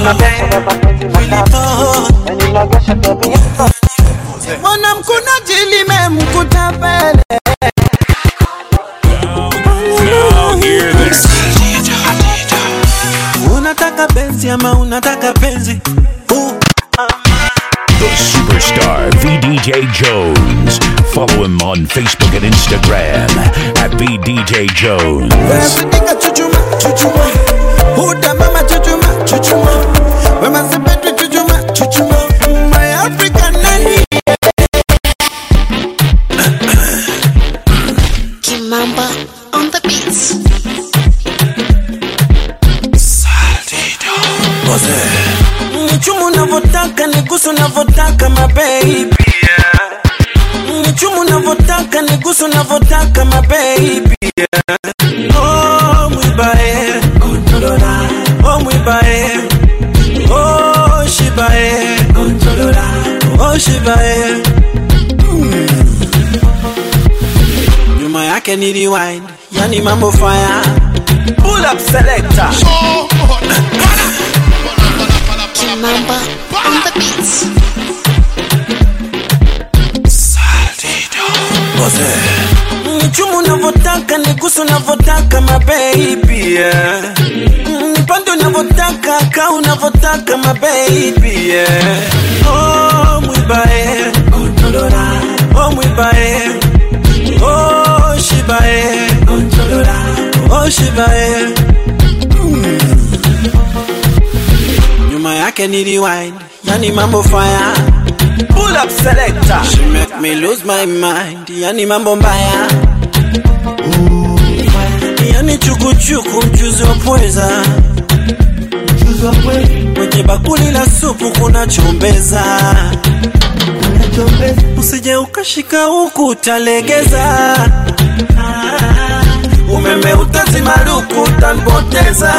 Mwana mkuna jili me mkuta pele. Unataka penzi ama unataka penzi? The superstar VDJ Jones. Follow him on Facebook and Instagram at VDJ Jones. Wewe chuchuma, chuchuma. Huda mama chuchuma, chuchuma. Wewe sepetu chuchuma, chuchuma. My African nanny. Kimamba on the beats. Saldido. Nichumu navotaka, nigusu navotaka, my baby. Nichumu navotaka, nigusu navotaka, my baby. Oh, mwibae. Oh, mwibae. Oh, shibae. Oh, shibae. Nyuma yake ni rewind, yani mambo fire. Pull up selector. Kimamba on the beats. Saldido. Nichumu navotaka, nigusu navotaka, my baby. Nipande navotaka, kau navotaka, my baby. Oh, mwibae. Oh, mwibae. Oh, shibae. Oh, shibae. Nyuma yake ni rewind, yani mambo fire. Pull up selector. She make me lose my mind, yani mambo mbaya. Yani chukuchuku mchuzi wa pweza. Kwenye bakuli la supu kuna chombeza. Usije ukashika huku utalegeza. Umeme utazima luku utanipoteza.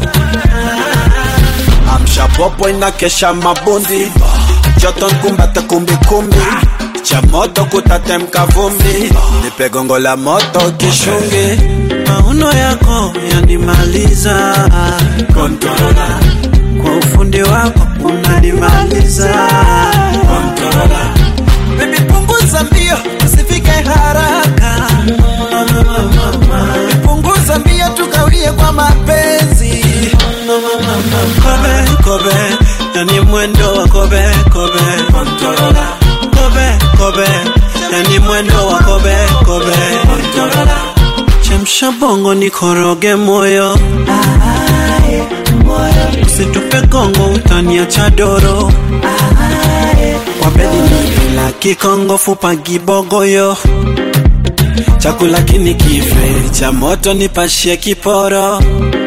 Amsha popo inakesha mabundi. Joto nkumbata kumbi kumbi. Cha moto kutatemka vumbi. Nipe gongo la moto kishungi. Mauno yako yanimaliza. Controla. Kwa ufundi wako unanimaliza. Controla. Baby punguza mbio, usifike haraka. Punguza mbio tukaulie kwa mapenzi. Kobe, kobe, yani mwendo wa kobe, kobe. Controla. Kobe, kobe, yani mwendo wa kobe, kobe. Controla. Chemsha bongo nikoroge moyo. Usitupe kongo utaniacha doro. Kwa bedi nipila kikongo fupa gibogoyo. Chakula kinikife, cha moto nipashie kiporo.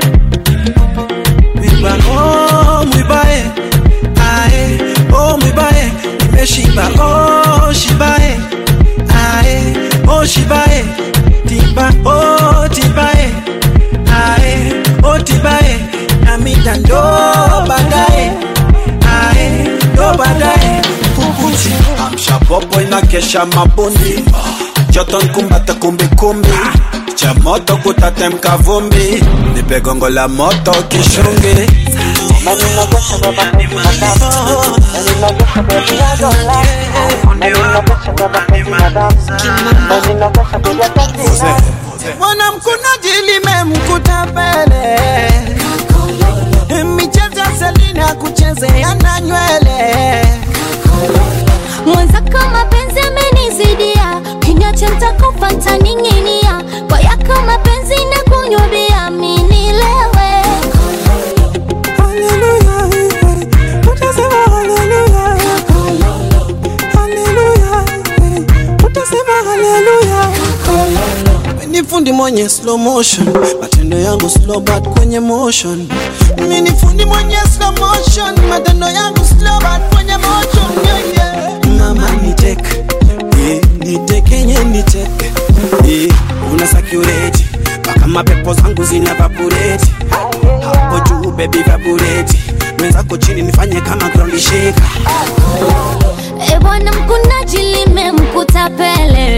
Mwiba, oh mwibae. Ae, oh mwibae. Nimeshiba, oh shibae. Ae, oh shibae. Tiba, oh tibae. Ae, oh tibae. Namida ndo badae. Ae, ndo badae. Kukuchi. Amsha popo inakesha mabundi. Joto nkumbata kumbi kumbi. Cha moto kutatemka vumbi. Nipe gongo la moto kishungi. Mwana mkuna jili me mkuta pele. Michezo ya Selina kucheze yana nywele. Mwanza kama penzi amenizidia. Kinyache nitakufa nitaninginia. Kwa yako mapenzi na kunywa bia minilewe. Hallelujah, utasema hallelujah. Hallelujah, utasema hallelujah. Mimi fundi mwenye slow motion, matendo yangu slow but kwenye motion. Mimi fundi mwenye slow motion, matendo yangu slow but kwenye motion. Yeah, yeah. Mama niteke, nitekenye niteke. Una sakureti, baka mapepo zangu zina vaporeti. Hapo juu baby vaporeti, mwenzako chini nifanye kama ground shaker. Bwana mkuna jili me mkuta pele.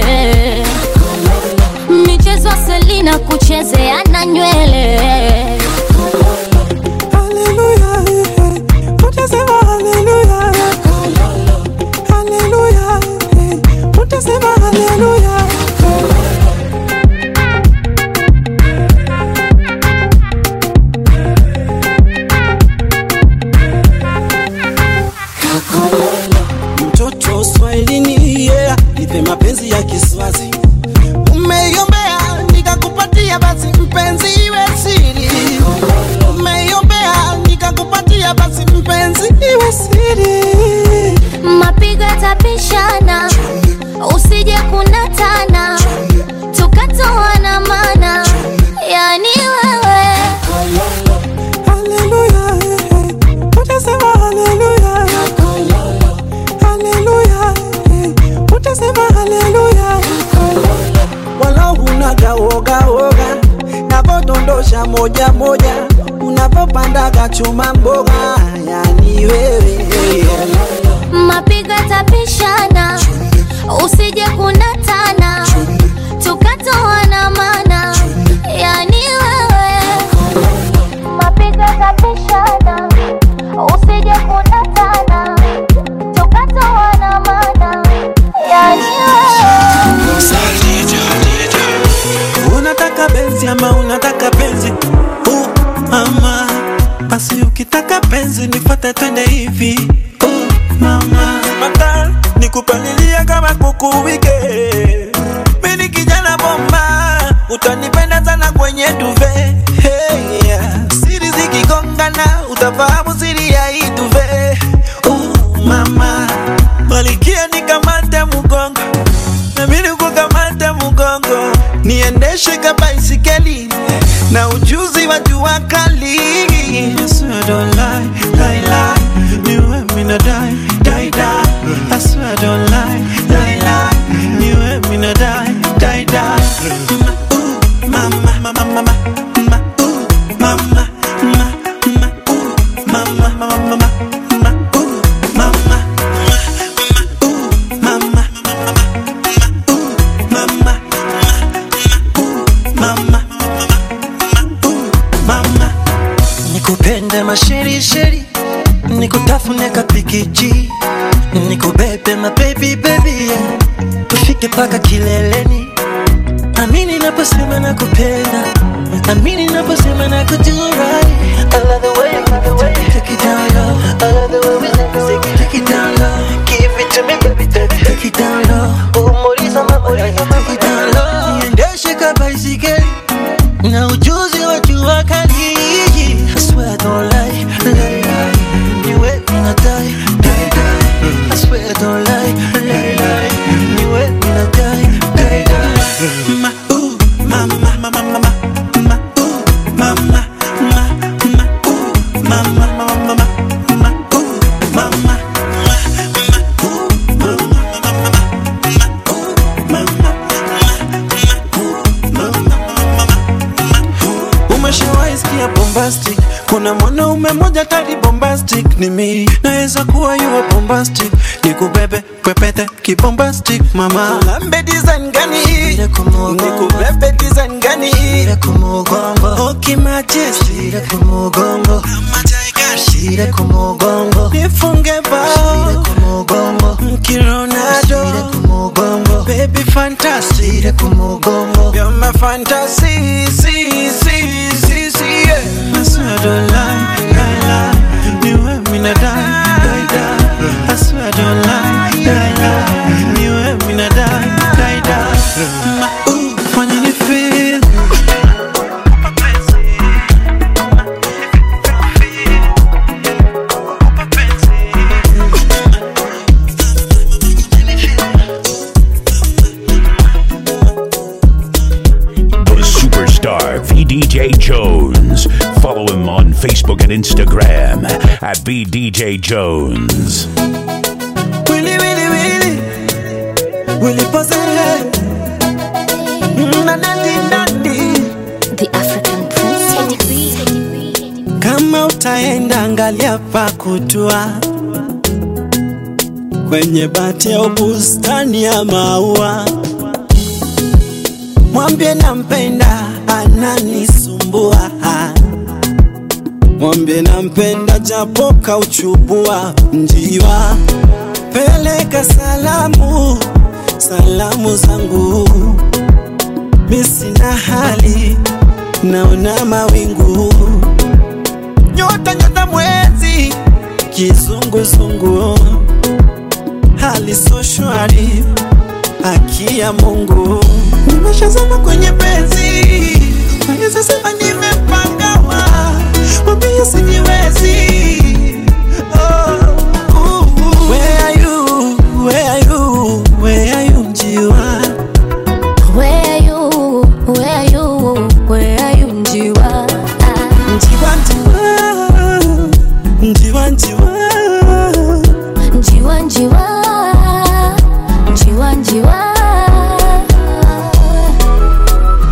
Michezo ya Selina kucheze yana nywele. Hallelujah, unaga woga woga, napotondosha moja moja, unapopandaga chuma mboga, yani wewe. Mapigo tapishana, usije kunatana, tukatoana mana, yani wewe. Mapigo tapishana, usije kunatana, tukatoana mana, yani wewe. Unataka benzi ama unataka penzi? Mama, basi ukitaka penzi nifuate twende hivi. Mama, mata nikupalilia kama kuku wike. Mimi kijana bomba, utanipenda sana kwenye duve. Hey, yeah. Siri zikigongana, utafahamu siri ya hii duve. Mama, malikia nikamate mugongo, na mimi nikukamate mugongo, niendeshe kama baisikeli na ujuzi wa jua kali. I swear I don't lie, lie, lie. You and me not die, die, die. I swear I don't lie, lie, lie. You and me not die, die, die. Mama, mama, mama, mama, mama, mama, mama, mama, mama, mama. Sheri sheri, nikutafune kapikiji, nikubebe my baby baby, yeah. Tufike paka kileleni. Amini naposema nakupenda, amini naposema nakujua. I love the way you take it down low. I love the way we take it down low. Give it to me baby, take it down low. Umoriza mama, take it down low. Niendeshe kama baisikeli na ujuzi wa jua kali. I swear I don't lie, lie, lie. You with me not die, die, die. I swear I don't lie, lie, lie. You with me not die, die, die. Ma, mama, mama, mama, ma, mama, ma, ma, mama, mama, mama. Bombastic, kuna mwanaume mmoja tari bombastic ni mimi, naweza kuwa yuwa bombastic, nikubebe pepete kibombastic mama. Lambe design gani, nikubebe design gani, Oki Majesty, Shire kumugongo, nifunge bao, Mkironado, baby fantastic, you're my fantasy, see, see, see, see, yeah. I swear I don't lie, lie, lie. You and me not die, die, die. I swear I don't lie, lie, lie. You and me not die, die, die. When you feel VDJ Jones. Follow him on Facebook and Instagram at VDJ Jones. Willy, Willy, Willy, Willy Posey, The African Princess. kama utaenda angalia pa kutua, kwenye bati ya bustani ya maua, mwambie nampenda ananisumbua, mwambie nampenda japo kauchubua njiwa. Peleka salamu, salamu zangu, mimi sina hali, naona mawingu, nyota nyota mwezi kizunguzungu, hali so shwari, haki ya Mungu. Nimeshazama kwenye penzi, naweza sema nimepangawa, mwambie sijiwezi. Where are you, where are you, where are you njiwa? Where are you, where are you, where are you njiwa? Njiwa, njiwa, njiwa, Njiwa, njiwa, njiwa, njiwa.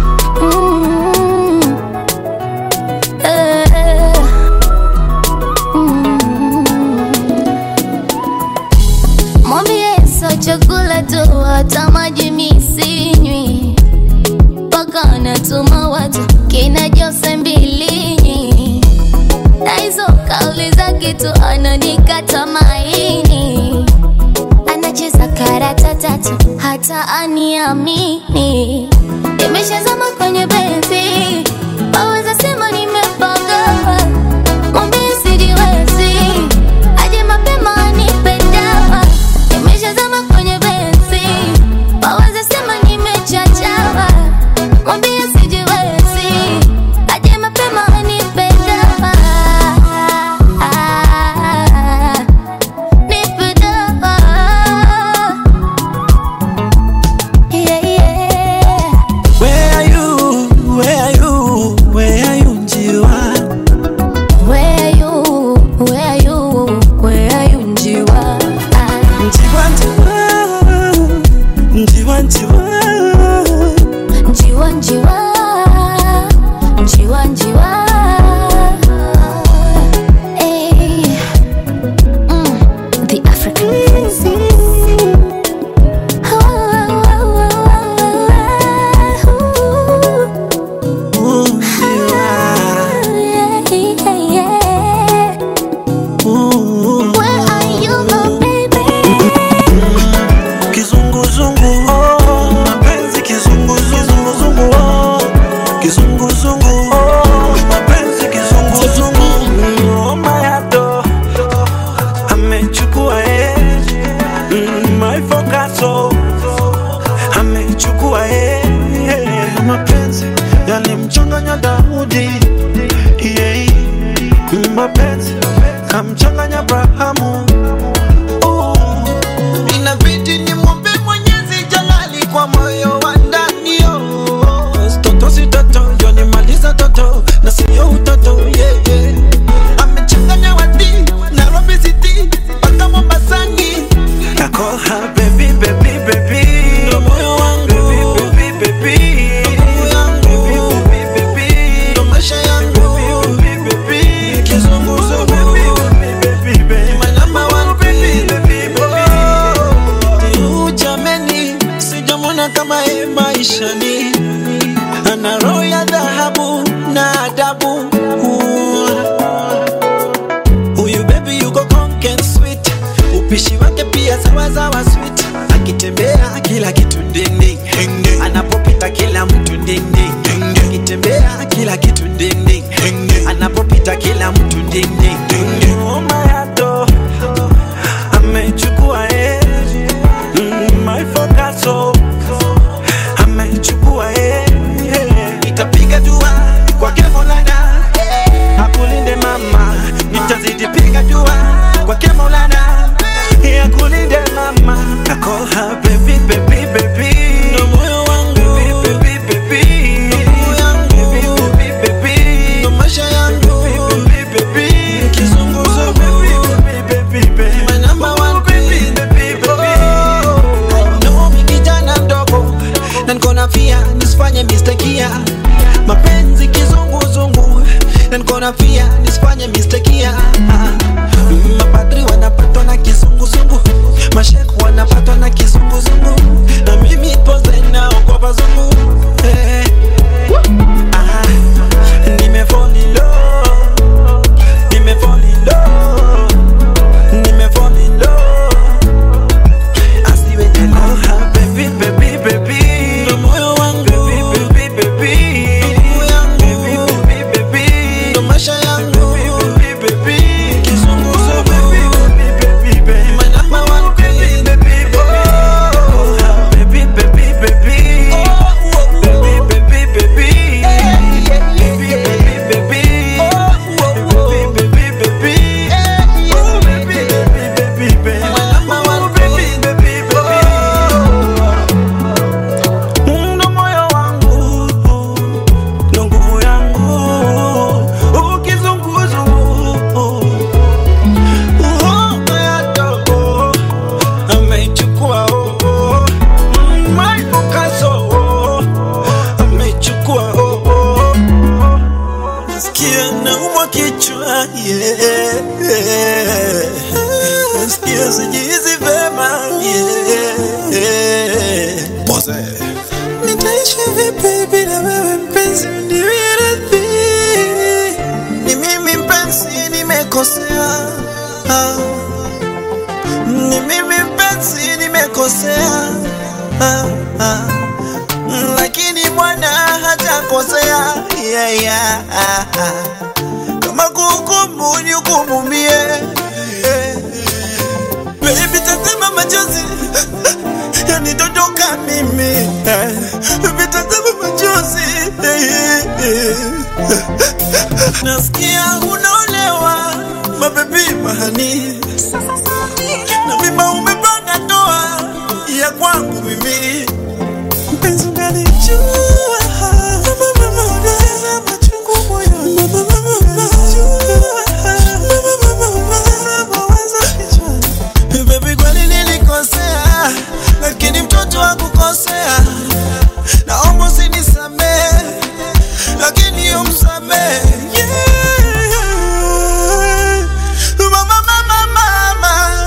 watu kina Jose Mbilinyi, na hizo kauli za kitu ananikata maini, anacheza karata tatu hata aniamini. Nimeshazama kwenye benzi, waweza sema nimepanga, mwambie sijiwezi, aje mapema anipe dawa. Nimeshazama kwenye benzi, waweza sema nimechachawa, mwambie sijiwezi, aje mapema anipe dawa. Nipe dawa. Yeah, yeah. Where are you? Where are you? Where are you, Njiwa? Where are you? Where are you? Where are you, Njiwa? Njiwa, Njiwa. Njiwa, Njiwa. Njiwa, Njiwa. Njiwa, Njiwa. Hey. The African princess. Ooh, Njiwa. Yeah, yeah. Ooh. Where are you, my baby? Kizunguzungu, oh, mapenzi kizunguzungu, oh, kizunguzungu, oh, mapenzi kizunguzungu, oh, mayato, amechukua my focus, oh, amechukua mapenzi yalimchanganya Daudi, yeah, mapenzi kamchanganya Abrahamu. Inabidi nimwombe Mwenyezi Jalali kwa moyo wa ndani, toto si toto, yo nimaliza toto na siyo utoto, yeah, yeah. Amechanganya wadi Nairobi City mpaka Mombasani. I call her baby, baby, baby, ndo moyo wangu, baby, baby, baby, ndo moyo wangu, baby, baby, ndo maisha yangu, baby, baby, kizunguzungu, baby, baby, baby, my number one, baby, baby, baby. Jameni, sijamwona kama maishani, ana roho ya dhahabu na adabu. Huyu baby yuko content sweet, upishi wake pia sawa sawa sweet. Akitembea kila kitu ding, anapopita kila mtu ding, akitembea kila kitu ding, anapopita kila mtu ding. Oh my heart, amechukua my focus, oh, amechukua nitapiga dua kwake Maulana, akulinde mama, nitazidi piga dua kwake Maulana, akulinde mama. I call her baby, baby, baby, ndo moyo wangu, baby, baby, baby, ndo moyo wangu, baby, baby, baby, ndo maisha yangu, baby, baby, baby, kizunguzo, baby, baby, baby, baby, my number one, baby, baby, baby. No, mi kijana mdogo na niko na fia nisifanye mistake ya mapenzi kizunguzungu, na niko na fia nisifanye mistake ya mapadri wanapatwa na kizunguzungu, mashekhu wanapatwa na kizunguzungu, na mimi pose nao kwa bazungu, hey. Nimefall in love, nimefall in love, nimefall in love. I see when I call her baby, baby, baby, ndo moyo wangu, baby, baby, baby, ndo moyo wangu, baby, baby, baby, ndo maisha yangu, baby, baby, baby, kizunguzo, baby, baby, baby, baby, my number one, baby, baby, baby, call her baby, baby, baby, baby, baby, baby, baby, baby, baby, baby, baby, kichwa, yeah. Nasikia sijizi vema, yeah. Pose. Nitaishi vipi bila wewe mpenzi uniridhi? Ni mimi mpenzi nimekosea, ni mimi mpenzi nimekosea, lakini Bwana hajakosea, kama kuhukumu nihukumu mie. Baby tazama machozi yanidondoka mimi, baby tazama machozi. Nasikia unaolewa mabebi mahani, na mima umepanga ndoa ya kwangu mimi. Mpenzi unanijua, machungu moyoni, baby kweli nilikosea, lakini mtoto hakukosea. Naomba usinisamehe, lakini umsamehe. Mama, mama, mama,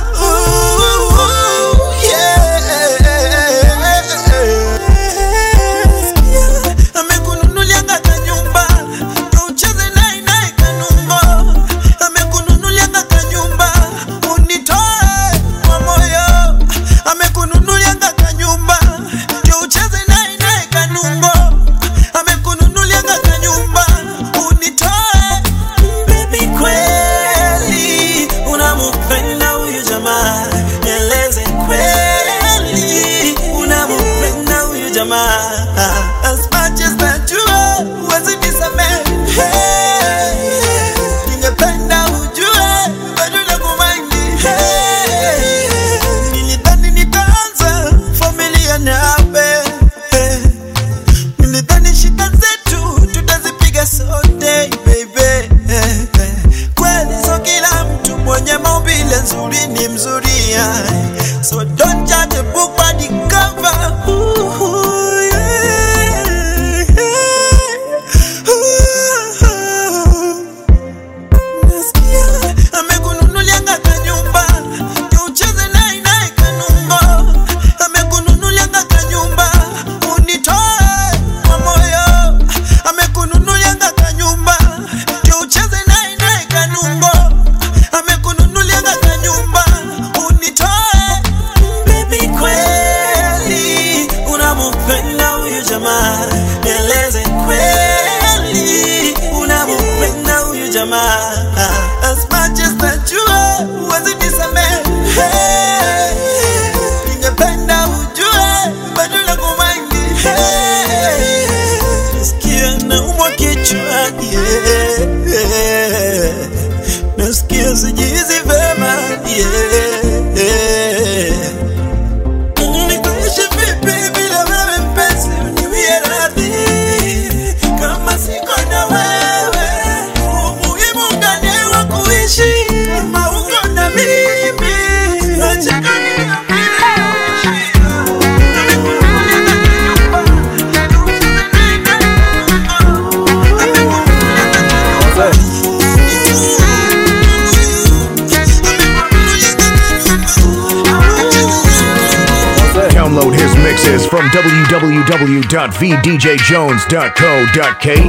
amekununulia ngaka nyumba, ucheze naye naye kanungo. Amekununulia ngaka nyumba, unitoe kwa moyo. Amekununulia ngaka nyumba, ucheze naye naye kanungo. Amekununulia ngaka nyumba, unitoe. Baby kweli unamupenda huyu jamaa, eleze kweli unamupenda huyu jamaa. As much as that you are, wasinisamehe. Ningependa ujue bado nakumaini. Nilidhani nitaanza familia nawe, nilidhani shida zetu tutazipiga sote baby. Kweli so kila mtu mwenye maumbile nzuri ni mzuri, so don't judge a book by the cover. Amekununulia ngaka nyumba, ucheze naye naye kanungo. Amekununulia ngaka nyumba, unitoe kwa moyo. Amekununulia ngaka nyumba, ucheze naye naye kanungo. Amekununulia ngaka nyumba, unitoe. Baby kweli unamupenda huyu jamaa, eleze kweli unamupenda huyu jamaa. As much as that you are, wasinisamehe. Ningependa ujue bado nakumaini. Nasikia naumwa kichwa, nasikia sijizi vema, nitaishi vipi bila wewe mpenzi uniwie radhi? Kama siko na wewe, umuhimu gani wa kuishi? Kama uko na mimi, acha Download his mixes from www.vdjjones.co.ke.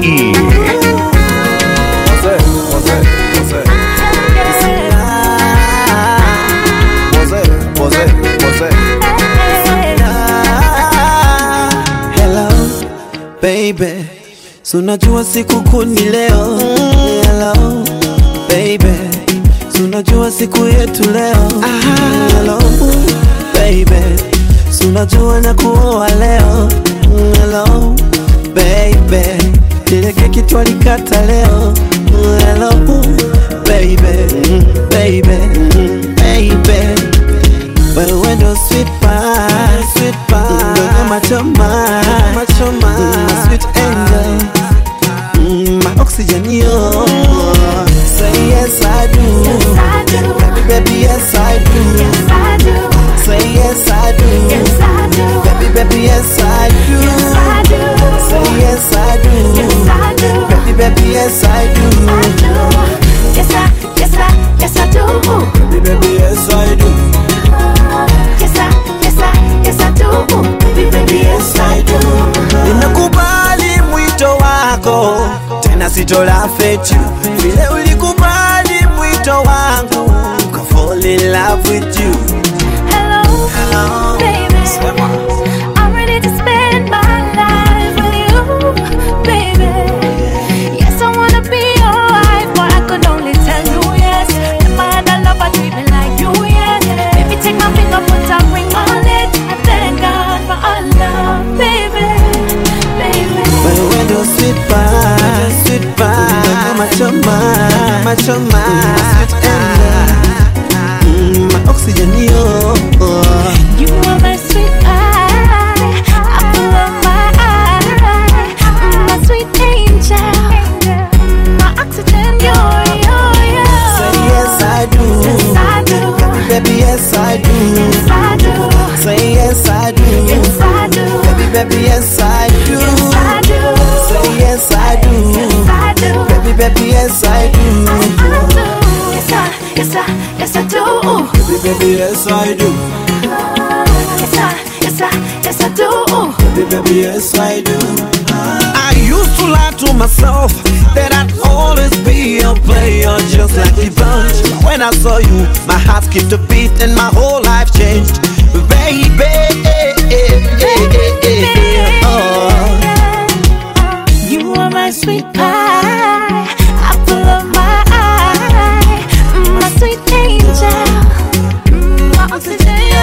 Hello baby, so unajua siku kuu ni leo. Hello baby, so unajua siku yetu leo. Hello baby, so unajua na kuoa leo. Hello baby, ile keki twalikata leo. Hello baby, baby, baby, wewe ndo sweet pie, sweet pie, ndo machoma, machoma, sweet angel, my oxygen yo. Say yes I do, Yes, I do. baby, baby, yes I do. Yes, I do. Say yes I do, Yes, I do. baby, baby, yes I do. Yes, I do. Say yes I do, Yes, I do. baby, baby, yes I do. I do. Yes, I do. Baby, baby, yes I do. Yes, I do. Baby, baby, yes, I do. You know sitolaugh at you. Vile ulikubali mwito wangu, ka fall in love with you. Hello, baby. I'm ready to spend my life with you, baby. Yes, I wanna be your wife, but I could only tell you yes. If I had a lover treatment like you, yes. Baby, take my finger, put a ring on it. I thank God for our love, baby, baby. When the sweet pie, my choma, my oxygen, yo. You are my sweet pie, apple of my eye, my sweet angel, my oxygen, yo. Say yes I do, Yes I do, baby yes I do, yes I do, say yes I do, yes I do, baby yes I do, yes I do, say yes I do, yes I do, baby yes I do, yes I do, baby yes I do, yes I do, baby yes I do. I used to lie to myself that I'd always be a player just like the bunch. When I saw you, my heart skipped a beat and my whole life changed, baby. You are my sweet pie, apple of my eye, my sweet angel, my oxygen, yo.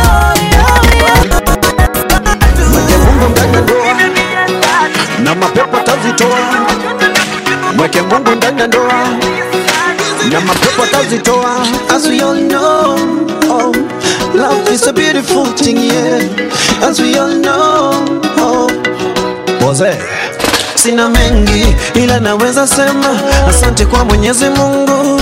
Na mapepo tazitoa, mweke Mungu ndani ya ndoa, na mapepo tazitoa. As we all know, oh, love is a beautiful thing, yeah. As we all know, oh, Boze. Sina mengi ila naweza sema asante kwa Mwenyezi Mungu.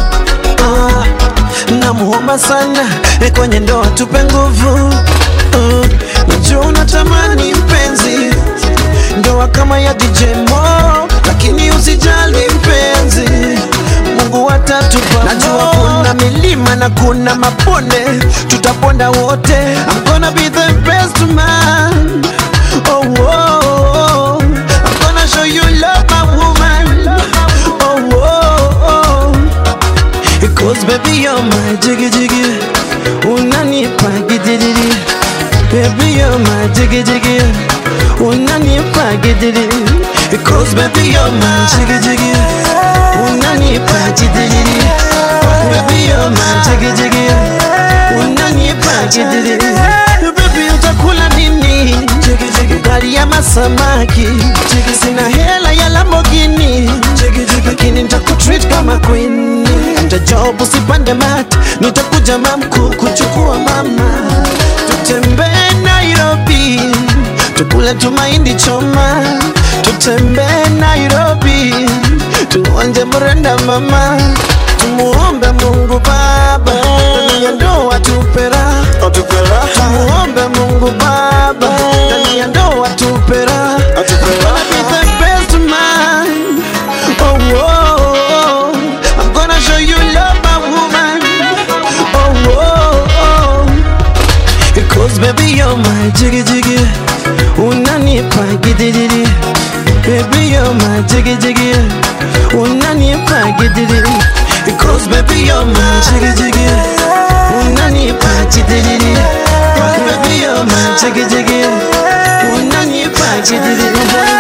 Namuomba sana kwenye ndoa tupe nguvu. Najua unatamani mpenzi, ndoa kama ya DJ Mo, lakini usijali mpenzi, Mungu atatupa. Najua kuna milima na kuna mabonde, tutaponda wote. I'm gonna be the best man. Oh, oh, oh. I'm gonna show you love, my woman. Oh, oh, oh. Because baby you're my jiggy jiggy, unanipa gidiri. Baby you're my jiggy jiggy, unanipa gidiri. Because baby you're my jiggy jiggy, unanipa gidiri. Baby you're my jiggy jiggy, unanipa gidiri. Baby utakula nini? Ugali ya masamaki, sina hela ya Lamborghini, lakini nitakutreat kama queen. Hata job usipande mat, nitakuja mamku kuchukua mama. Tutembee Nairobi, tukule tumaindi choma. Tutembee Nairobi, tuonje mrenda mama. Tumuombe Mungu Baba, ndani ya ndoa tupera. Tumuombe Mungu Baba, ndani ya ndoa tupera. Gonna be the best man. Oh, oh, oh. I'm gonna show you love, my woman. Oh, oh, oh. Because baby you're my jiggy jiggy, unanipa gidiri. Baby you're my jiggy jiggy, unanipa gidiri. Because baby you're my jiggy jiggy, unanipa gidiri. Baby you're my jiggy jiggy, unanipa gidiri.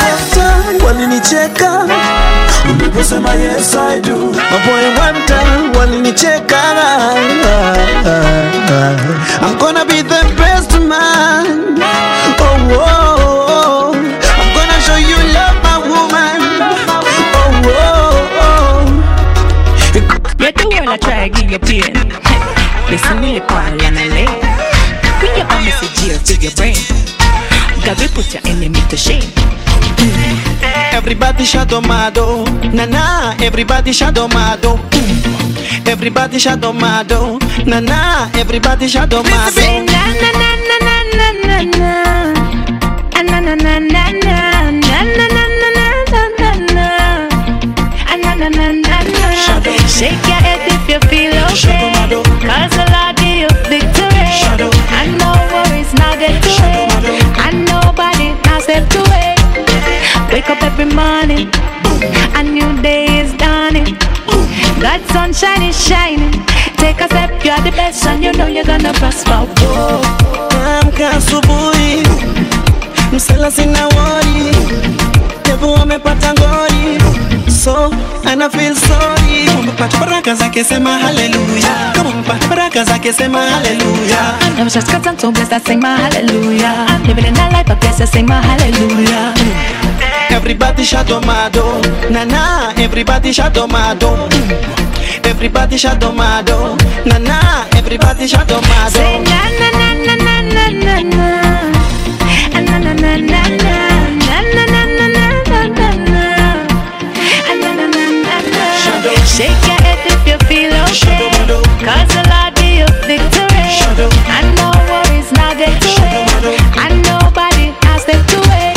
Walinicheka uliposema yes I do. Maboy one time walinicheka. I'm gonna be the best man. Oh, oh, oh. I'm gonna show you love, my woman. Oh, oh, oh. You do wanna try give you pain. Listen me call and I lay. When you have message here to your brain, God will put your enemy to shame. Everybody shadow mado, na na. Everybody shadow mado. Everybody shadow mado, na na. Everybody shadow mado. Say na na na na na na na na na na na na na. Shake your head if you feel okay, 'cause the Lord give you victory. And no worries now get to it, and nobody now step to it. Wake up every morning, a new day is God's sunshine is shining. Take a step, you're the best, and you know you're gonna prosper. Whoa. Amka asubuhi, msela sina worry. Devu amepata ngori, so and I feel sorry. Kama mpata baraka zake sema hallelujah. Kama mpata baraka zake sema hallelujah. I was just cause I'm so blessed, I sing my hallelujah. I'm living in that life, I guess I sing my hallelujah. Everybody shadomado, na na. Everybody shadomado, everybody shadomado, na na. Everybody shadomado. Say na na na na na na na na, na na na na na na, na na na na na na na. Shake your head if you feel okay, 'cause the Lord give you victory. And no worries now get to it, and nobody has to do it.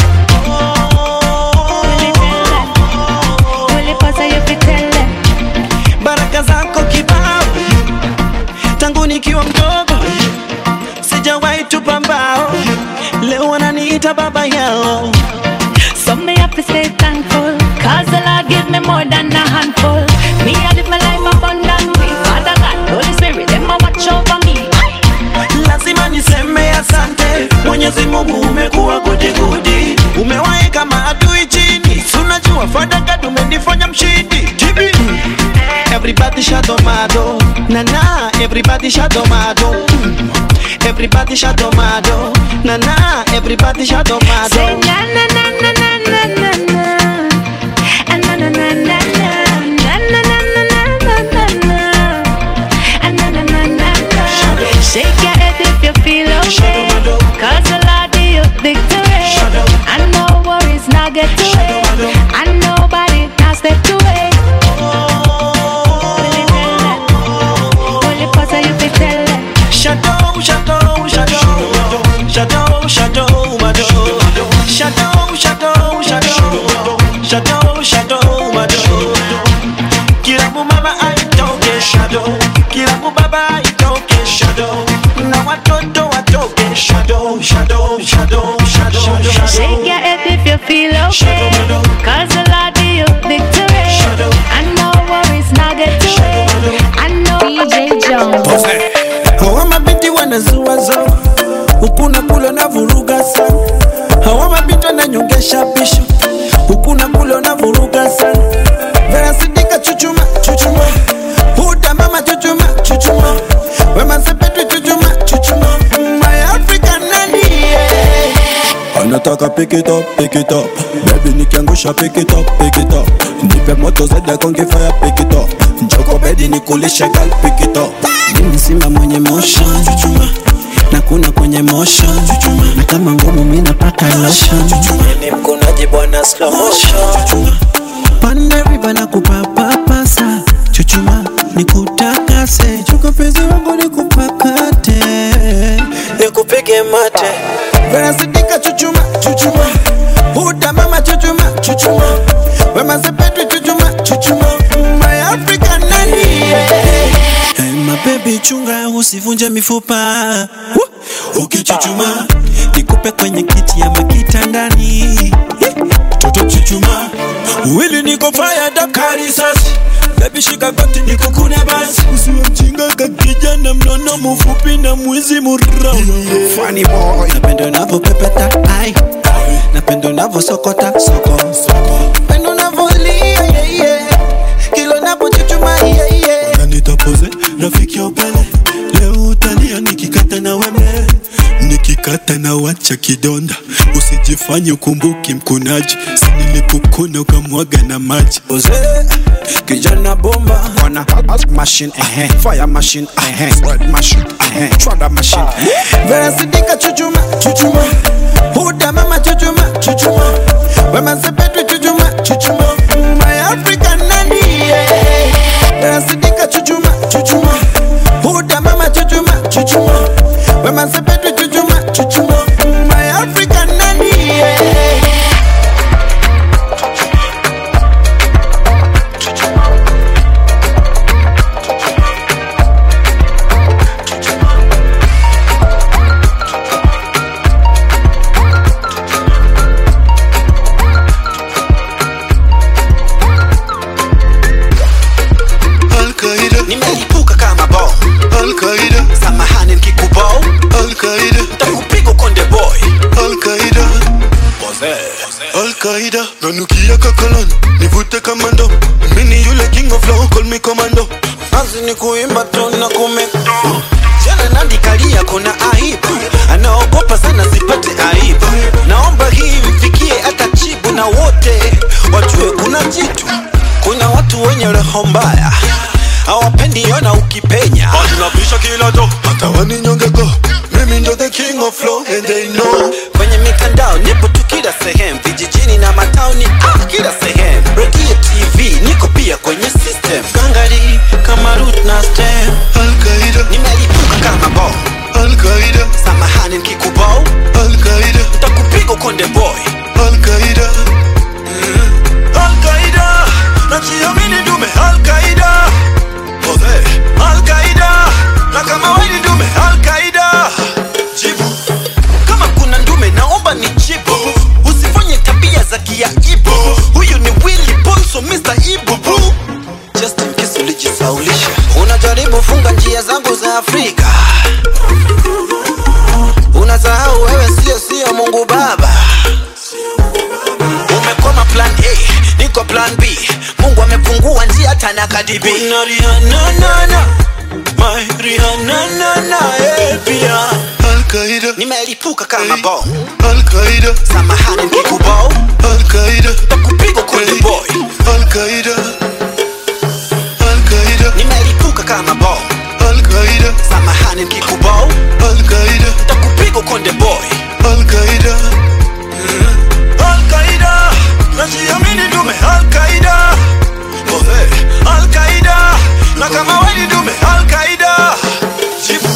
Will it pass you fi tell them? Baraka zako kibao, tangu nikiwa mdogo sijawahi tupa mbao. Leo wananiita baba yao. So me have to stay thankful, 'cause the Lord give me more than a handful. Me I live my life abundantly. Father God, Holy Spirit, them a watch over me. Lazima niseme asante, Mwenyezi Mungu umekuwa gudi gudi. Umewaeka maadui chini, unajua Father God umenifanya mshindi. Jibi. Everybody shadomado, na na. Everybody shadomado, everybody shadomado, na na. Everybody shadomado. Say na na na na na na na na, and na na na na na, na na na na na na na, and na na na na na. Shake your head if you feel okay, 'cause the Lord give you victory. And no worries now get to it, and nobody has to do it. Will it pass you fi tell them? Shadow, shadow, shadow, shadow, shadow, mado. Shadow, shadow, shadow, shadow, shadow, mado. Kila mama aitoke shadow, kila baba aitoke shadow. Na watoto watoke shadow, shadow, shadow, shadow. Shake your head if you feel okay, 'cause the Lord give you victory. And no worries now get to it, and no DJ Jones. Hawa mabinti wanazua zo, ukuna kulo na vuruga sana. Hawa mabinti wananyongesha bisho, ukuna kulo na vuruga sana. Vera sidika chuchuma, chuchuma. Huda mama chuchuma, chuchuma. Wema sepetu chuchuma, chuchuma. My African nani, yeah. Anataka pick it up, baby nikiangusha pick it up, nipe moto zeda konge fire pick it up, njoko bedi nikulishe gal pick it up. Mimi simba mwenye motion, chuchuma. Na kuna kwenye motion, chuchuma. Na kama ngumu mimi napaka lotion, chuchuma. Ni mkunaji bwana slow motion, chuchuma. Pande riba na kupapasa, chuchuma. Nikutakase, chuka pezi wangu nikupakate, nikupige mate. Vera sidika chuchuma, chuchuma. Huda mama chuchuma, chuchuma. Wema sepetu chuchuma, chuchuma. My African nani, yeah. Hey my baby chunga usivunje mifupa. Ukichuchuma nikupe kwenye kiti ya makitandani. Toto chuchuma. Wili niko fired up karisasi. Baby shika goti nikukune basi. Usiwe mchinga kakijana mnono mfupi na mwizi murao. Funny boy. Napendo navo pepeta ai. Napendo navo sokota soko. Napendo navo lia yeah yeah. Kilo navo chuchuma yeah yeah. Nanitapose rafiki opele. Leo utalia nikikata na weme. Nikikata na wacha kidonda. Usijifanye ukumbuki mkunaji. Sinilipukuna ukamwaga na maji. Oze kijana bomba. Wana machine fire machine spread machine trada machine. Vera sidika chuchuma, chuchuma. Huda mama chuchuma, chuchuma. Wema sepetu chuchuma, chuchuma. My African nani, yeah. Vera sidika chuchuma, chuchuma. Huda mama chuchuma, chuchuma. Wema sepetu chuchuma, chuchuma. My African nani, yeah. koloni, nivute kamando. Mini yule king of flow, call me commando. Kazi ni kuimba tu na kumeka. Jana nandikalia kuna aibu, anaogopa sana sipate aibu. Naomba hii mfikie hata chibu na wote wajue kuna jitu. Kuna watu wenye roho mbaya, hawapendi ona ukipenya. Tunapisha kila do, hata waninyonge go. Mimi ndo the king of flow and they know. Kwenye mitandao nipo tu kila sehemu, vijijini na matauni kila sehemu. Radio TV niko pia kwenye system. Gangari kama root na stem. Al-Qaeda, nimelipuka kama bom. Al-Qaeda, samahani nikikubao. Al-Qaeda, nitakupiga konde boy. Al-Qaeda, Al-Qaeda, najiamini dume Al-Qaeda. Al-Qaeda, na kama wewe ni dume Al-Qaeda. Jibu kama kuna ndume naomba ni jibu. Usifanye tabia za kiaibu. Huyu ni Willy Paul so Mr. Ibubu. Just in case ulijisaulisha. Unajaribu funga njia zangu za Afrika. Unasahau wewe sio Mungu Baba. Umekoma plan A, niko plan B. Mungu amepungua njia tana kadibi. Kuna Rihanna na my Rihanna na pia Al-Qaeda, nimelipuka kama bom. Al-Qaeda, samahani nikikubao. Al-Qaeda, nitakupiga konde boy. Al-Qaeda, Al-Qaeda, nimelipuka kama bom. Al-Qaeda, samahani nikikubao. Al-Qaeda, nitakupiga konde boy. Al-Qaeda, Al-Qaeda, najiamini dume Al-Qaeda. Al-Qaeda, na kama wewe ni dume Al-Qaeda. Jibu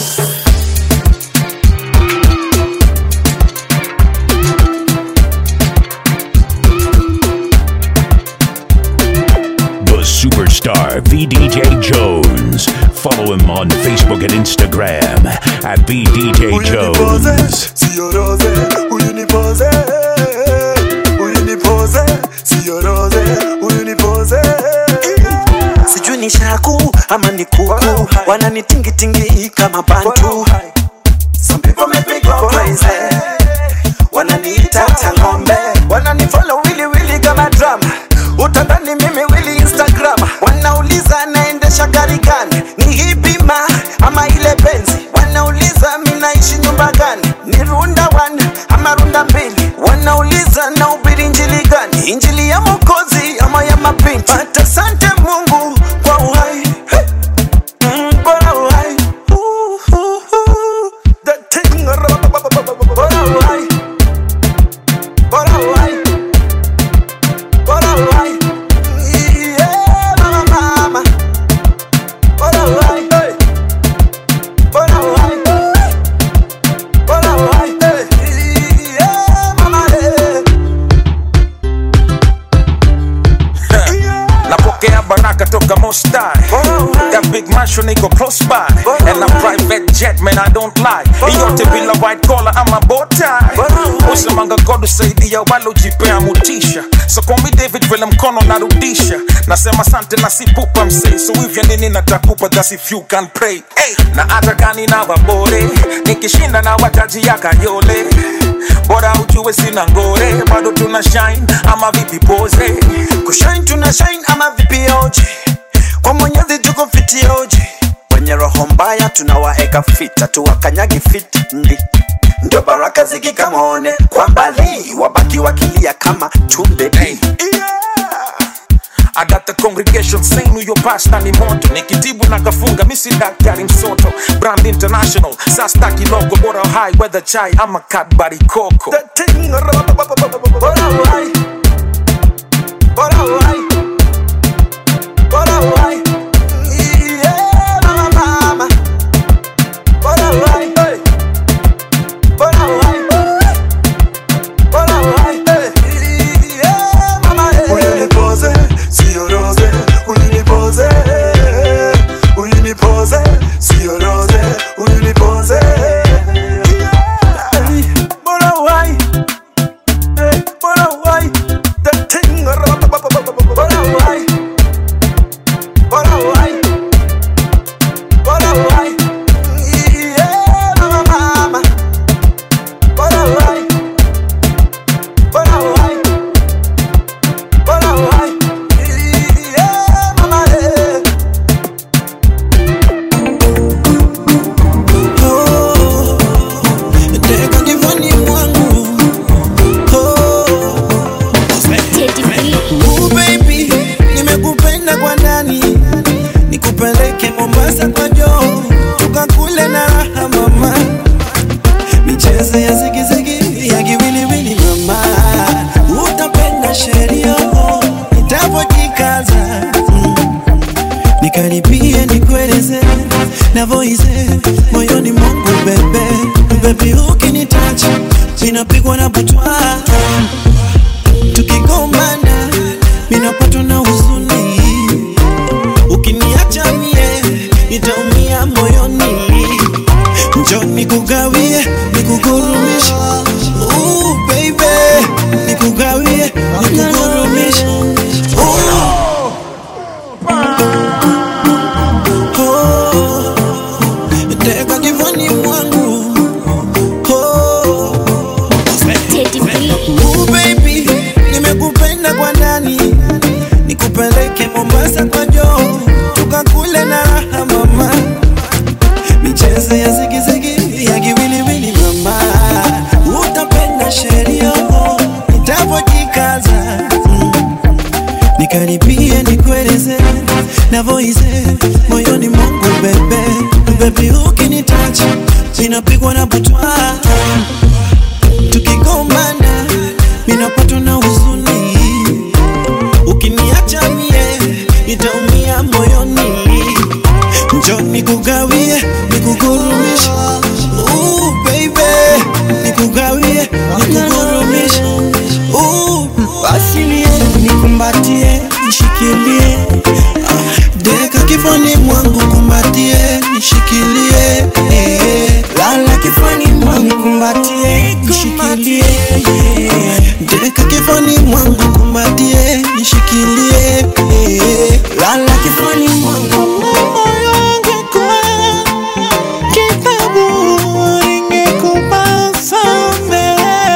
Superstar VDJ Jones. Follow him on Facebook and Instagram at VDJ Jones. Sio rose, uyunipoze. Uyunipoze, sio rose, uyunipoze. Sijui ni shaku ama ni kuku, wananitingi kama bantu. Some people make me go crazy, wananiita ng'ombe. Wananifollow wili kama drama, utadhani mimi wili Instagram. Wanauliza naendesha gari gani, ni hii bima ama ile Benzi. Wanauliza mimi naishi nyumba gani, ni runda 1 ama runda 2. Wanauliza nahubiri injili gani, injili ya Mwokozi ama ya mapinti. But asante Mungu kwa uhai, bora uhai. The thing bora uhai, bora uhai, bora uhai. Yeah, mama, bora uhai, bora uhai, bora uhai. Yeah, mama. Napokea baraka toka Most High. That big mansion iko close by. And a private jet, man, I don't lie. Yote bila white collar ama bow tie. Usemanga God usaidia walojipea mutisha. So call me David vile mkono narudisha. Nasema sante na sipupa msee. So hivyo nini natakupa, that's if you can pray. Na hata kani na wabore, nikishinda na wataji ya Kayole. Bora ujue sina ngore, bado tuna shine ama vipi pose. Kushine tuna shine ama vipi oje, kwa Mwenyezi tuko fiti oje. Wenye roho mbaya tunawaeka fita, tuwakanyagi fiti ndi. Ndio baraka zikikamone kwa mbali, wabaki wakilia kama tumbe. I got the congregation saying huyo pastor ni moto. Nikitibu na kafunga misi daktari msoto. Brand international, sasta kilogo. Bora high weather chai ama Cadbury Coco. The thing bora uhai, bora uhai, bora uhai. Yeah, mama, bora uhai, bora uhai, bora uhai. Yeah, mama. Uyunipoze, sio rose, uyunipoze. Uyunipoze, sio rose, uyunipoze. Bora uhai, the thing nikaribie nikueleze na voice moyoni mwangu bebe. Baby ukinitouch ninapigwa na butwa, tukigombana ninapatwa na huzuni, ukiniacha mie nitaumia moyoni. Njoo nikugawie nikugurumishe, baby nikugawie nikugurumishe. Teka kifani mwangu, baby nimekupenda kwa ndani, nikupeleke Mombasa kwa Joe, tukakule na raha mama, michezo ya zigizigi ya kiwiliwili mama, utapenda sheria nitapojikaza. Nikaribie nikueleze na voice moyoni mwangu bebe. Baby ukinitouch ninapigwa na butwa, tukigombana ninapatwa na huzuni, ukiniacha mie nitaumia moyoni. Njoo nikugawie nikugurumishe, baby nikugawie nikugurumishe. Basi nikumbatie nishikilie, deka kifani mwangu kumbatie nishikilie, lala kifani mwangu kumbatie nishikilie, deka kifani mwangu kumbatie nishikilie, lala kifani mwangu. Moyo ungekuwa kitabu ningekupa some,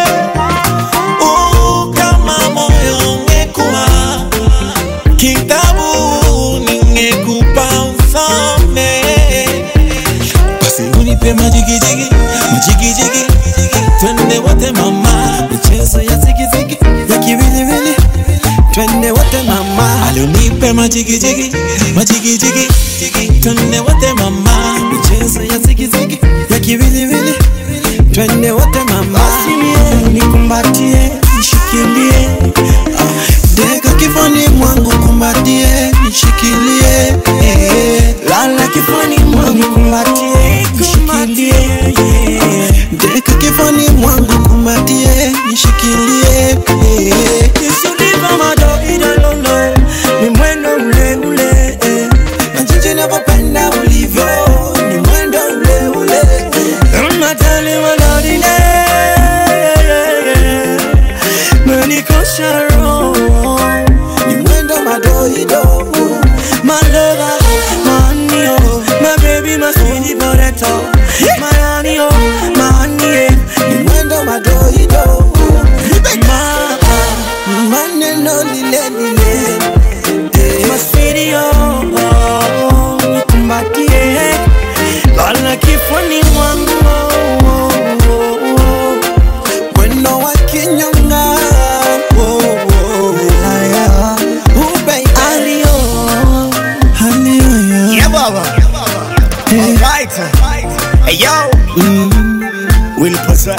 kama moyo ungekuwa kitabu ningekupa usome. Basi unipe majigijigi, majigijigi, twende wote mama, michezo ya zigizigi ya kiwiliwili, twende wote mama. Unipe majigijigi, majigijigi, twende wote mama, michezo ya zigizigi ya kiwiliwili, twende wote mama. Basi nikumbatie nishikilie, deka kifani mwangu kumbatie nishikilie, lala kifani mwangu kumbatie nishikilie, deka kifani mwangu kumbatie nishikilie. Nisuliva madoido lolo, ni mwendo ule ule, na jinsi navyopenda ulivyo, ni mwendo ule ule. Matali madoido menikosha roho, ni mwendo madoido. My lover, my honey, oh, my baby, my sweetie potato, my honey, oh, my honey, ni mwendo madoido. Maneno lile lile, my sweetie, oh, nikumbatie, lala kifani mwangu, mwendo wa kinyonga, yeah, baba. Alright. Hey, yo. Will possess.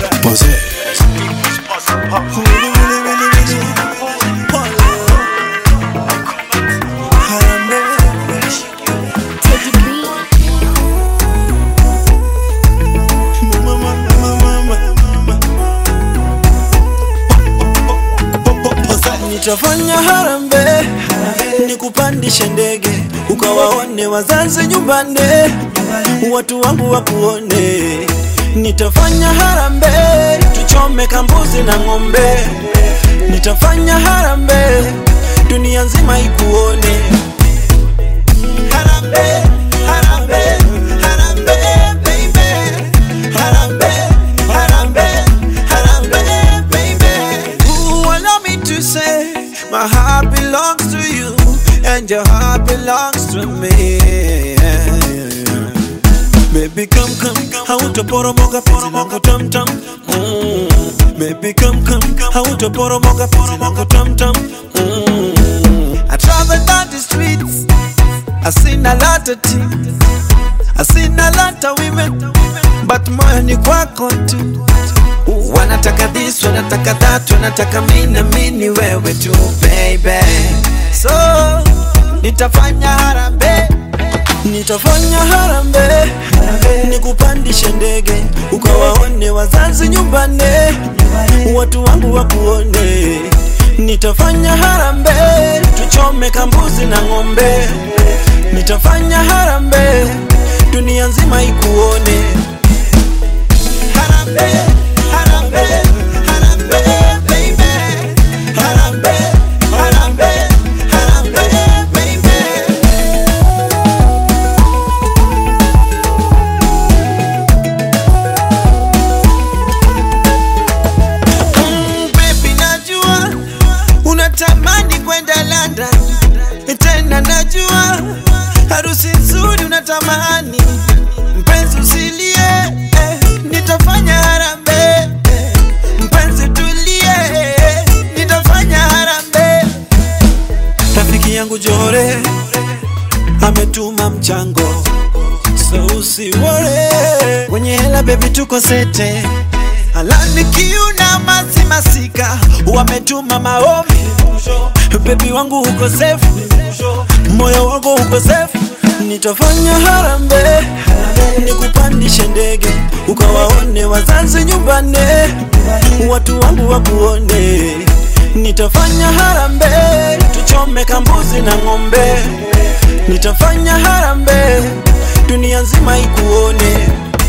Nitafanya harambe nikupandishe ndege, ukawaone wazazi nyumbani, watu wangu wakuone. Nitafanya harambe tuchome kambuzi na ng'ombe, nitafanya harambe dunia nzima ikuone. Harambe, harambe, harambe baby, harambe, harambe, harambe baby. Ooh, allow me to say my heart belongs to you and your heart belongs to me. Baby come hautaporomoka penzi langu tam tam. Baby come hautaporomoka penzi langu tam tam. I travel down the streets, I seen a lot of things, I seen a lot of women, but moyo ni kwako tu. Wanataka this, wanataka that, wanataka mimi na mimi wewe tu baby. So nitafanya harambe, nitafanya harambe, nikupandishe ndege ukawaone wazazi nyumbani, watu wangu wakuone. Nitafanya harambe, tuchome kambuzi na ng'ombe. Nitafanya harambe, dunia nzima ikuone. Harambe, harambe, harambe, baby. Harambe, harambe, harambe, baby. Baby, najua unatamani kwenda London, tena najua harusi nzuri unatamani. Mpenzi usilie, nitafanya harambe. Mpenzi tulie, nitafanya harambe. Rafiki yangu Jore ametuma mchango, so usiwore. Kwenye hela baby tuko sete, alani kiuna masi masika. Wametuma maombi, baby wangu uko safe, moyo wangu uko safe. Nitafanya harambe, nikupandishe ndege ukawaone wazazi nyumbani, watu wangu wakuone. Nitafanya harambe, tuchome kambuzi na ng'ombe. Nitafanya harambe, dunia nzima ikuone.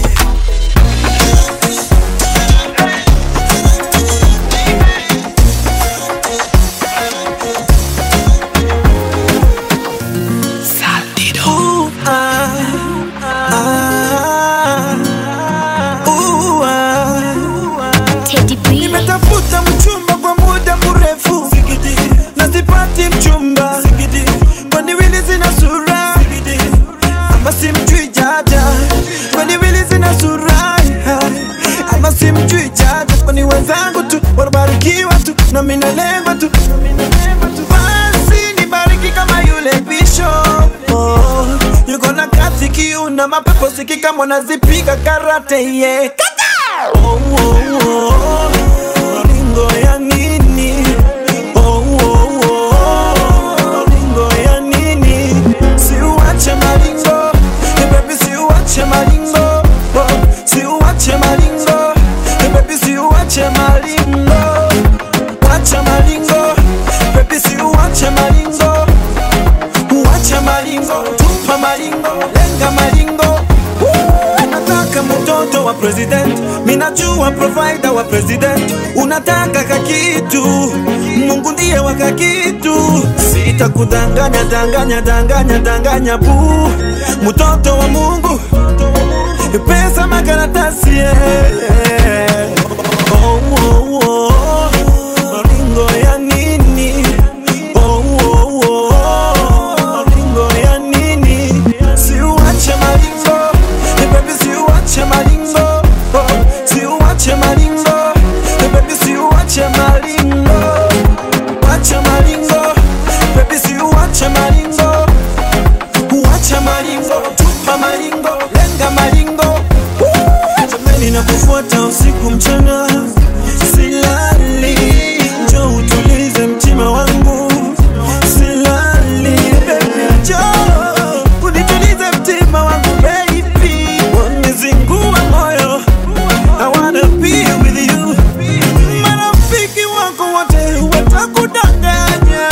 Nimetafuta mchumba kwa muda mrefu, na sipati mchumba. Kwani wili zina sura, ama simjui jaja. Kwani wili zina sura, ama simjui jaja. Kwani wenzangu tu wanabarikiwa tu, na mimi nalengwa tu. Basi nibariki kama yule Bishop. Yuko na kasi kiuna, mapepo sikika mwana zipiga karate, yeah. Oh, oh, oh. Maringo ya nini? Oh, oh, oh. Maringo ya nini? Siuache maringo, baby, siuache maringo. Oh, siuache maringo, baby, siuache maringo. Wacha maringo, baby, siuache maringo. Uache maringo, tupa maringo, lenga maringo. Unataka mtoto wa president, minajua provider wa president. Unataka kakitu, Mungu ndiye wa kakitu. Sita kudanganya, danganya, danganya, danganya bu. Mtoto wa Mungu, pesa makaratasi, yeah. Oh, oh, oh. Maringo ya nini? Oh, oh, oh. Maringo ya nini? Siuache maringo, baby, siuache maringo. Oh, siuache maringo, baby, siuache maringo. Wacha maringo, baby, siuache maringo. Uache maringo, tupa maringo, lenga maringo. Jamani nakufuata usiku mchana, silali. Njoo utulize mtima wangu, silali. Baby, njoo unitulize mtima wangu, baby. Wanizingua moyo, I wanna be with you. Marafiki wako wote watakudanganya.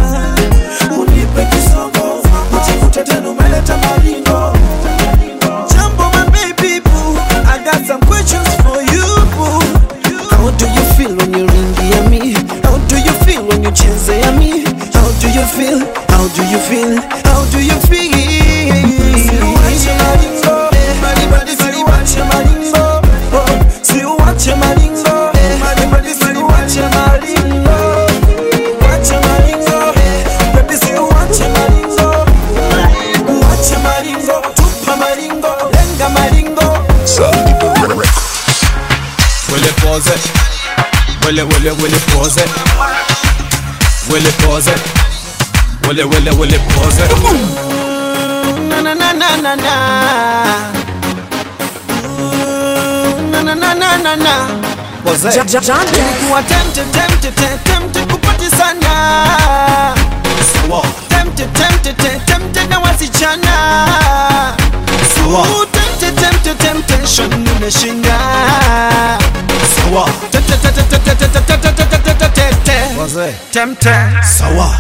Unipe kisogo, ujikute tena umeleta maringo. Jambo my baby boo, I got some questions for you boo. How do you feel when you ringi at me? How do you feel when you cheze at me? How do you feel? How do you feel? How do you feel? Siuache maringo, bali siuache maringo. Oh, siuache maringo, bali siuache maringo. Wacha maringo, baby, siuache maringo. Uache maringo, tupa maringo, lenga maringo. Will it pause it? Will it pause it? Will it pause it? Will it pause it? Na na na na na na. Na na na na na na. Pause it. Nilikuwa tempted kupati sana. Tempted nimeshinda. Sawa. Temte. Sawa.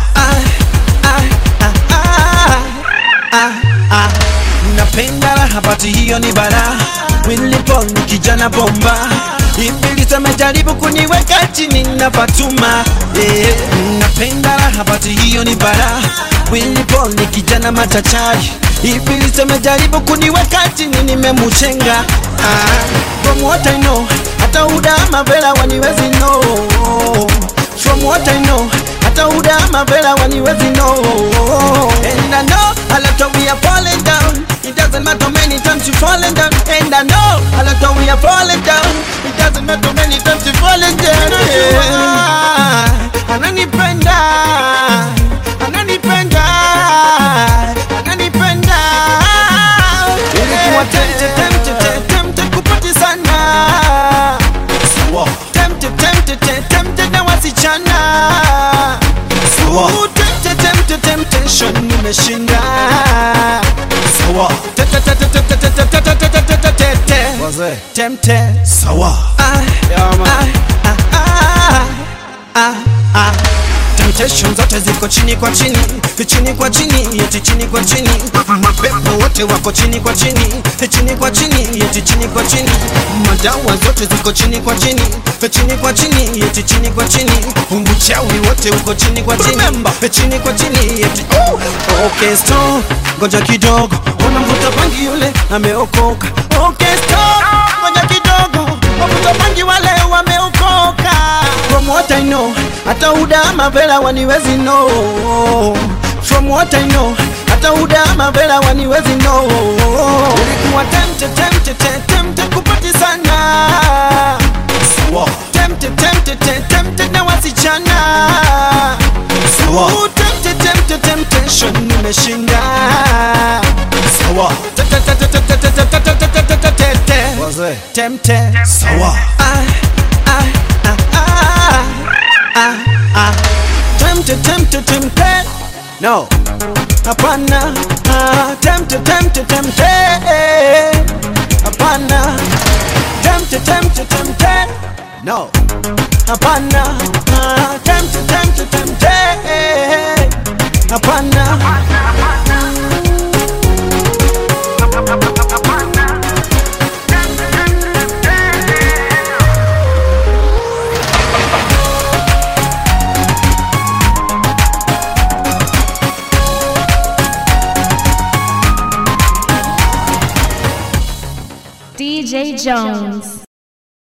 Napenda raha pati hiyo ni bara. Willy Paul ni kijana bomba. Ibilisi amejaribu kuniweka chini na Fatuma. Napenda raha pati hiyo ni bara. Willy Paul ni kijana matachari. Ibilisi amejaribu kuniweka chini nimemuchenga. From what I know, hata udama vela waniwezi know. From what I know, hata udama vela waniwezi know. And I know a lot of we are falling down. It doesn't matter many times you falling down. And I know a lot of we are falling down. It doesn't matter many times you falling down. Ananipenda, ananipenda, ananipenda. Ilikuwa tempted kupati sana. Tempted na wasichana. Temptation nimeshinda. Sawa. Tempted. Sawa. Temptation zote ziko chini kwa chini, chini kwa chini, yeti chini kwa chini. Mapepo wote wako chini kwa chini, chini kwa chini, yeti chini kwa chini. Madawa zote ziko chini kwa chini, chini kwa chini, yeti chini kwa chini. Umbuchawi wote uko chini kwa chini, chini kwa chini, yeti. Okay, stop, ngoja kidogo, unamvuta bangi yule ameokoka. Okay, stop, ngoja kidogo, wavuta bangi wale wameokoka. From what I know, hata udama vela waniwezi know. From what I know, hata udama vela waniwezi know. Ulikuwa tempted kupati sana. Sawa. Tempted na wasichana. Sawa. Temptation nimeshinda. Sawa. Tempted. Sawa. Tempted. No. Hapana. Tempted. Hapana. Tempted. No. Hapana. Tempted. Hapana. DJ Jones.